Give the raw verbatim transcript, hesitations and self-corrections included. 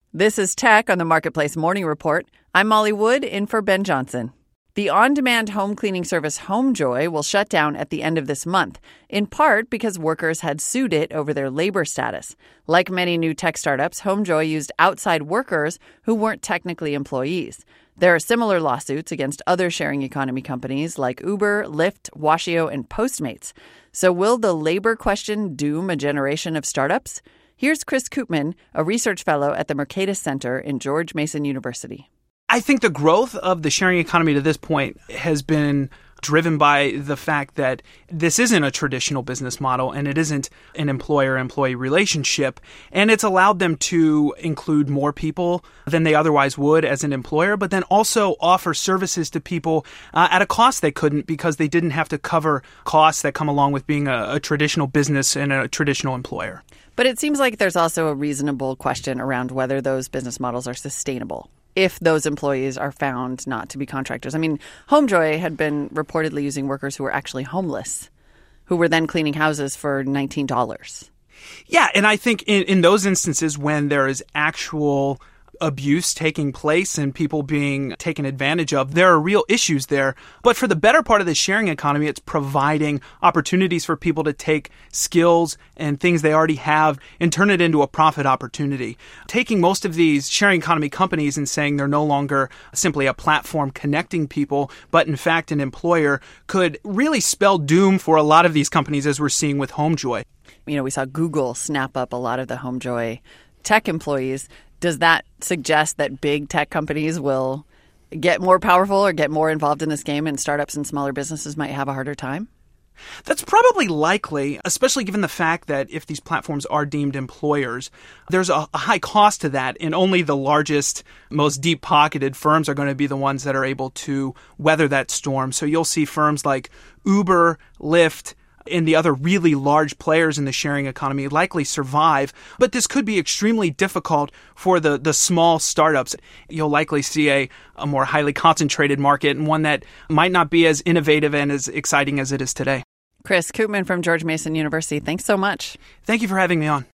This is Tech on the Marketplace Morning Report. I'm Molly Wood, in for Ben Johnson. The on-demand home cleaning service HomeJoy will shut down at the end of this month, in part because workers had sued it over their labor status. Like many new tech startups, HomeJoy used outside workers who weren't technically employees. There are similar lawsuits against other sharing economy companies like Uber, Lyft, Washio, and Postmates. So will the labor question doom a generation of startups? Here's Chris Koopman, a research fellow at the Mercatus Center in George Mason University. I think the growth of the sharing economy to this point has been driven by the fact that this isn't a traditional business model and it isn't an employer-employee relationship. And it's allowed them to include more people than they otherwise would as an employer, but then also offer services to people uh, at a cost they couldn't because they didn't have to cover costs that come along with being a, a traditional business and a traditional employer. But it seems like there's also a reasonable question around whether those business models are sustainable if those employees are found not to be contractors. I mean, HomeJoy had been reportedly using workers who were actually homeless, who were then cleaning houses for nineteen dollars. Yeah, and I think in, in those instances when there is actual abuse taking place and people being taken advantage of, there are real issues there. But for the better part of the sharing economy, it's providing opportunities for people to take skills and things they already have and turn it into a profit opportunity. Taking most of these sharing economy companies and saying they're no longer simply a platform connecting people, but in fact an employer, could really spell doom for a lot of these companies, as we're seeing with HomeJoy. You know, we saw Google snap up a lot of the HomeJoy tech employees. Does that suggest that big tech companies will get more powerful or get more involved in this game and startups and smaller businesses might have a harder time? That's probably likely, especially given the fact that if these platforms are deemed employers, there's a, a high cost to that, and only the largest, most deep-pocketed firms are going to be the ones that are able to weather that storm. So you'll see firms like Uber, Lyft, and the other really large players in the sharing economy likely survive. But this could be extremely difficult for the, the small startups. You'll likely see a, a more highly concentrated market and one that might not be as innovative and as exciting as it is today. Chris Koopman from George Mason University, thanks so much. Thank you for having me on.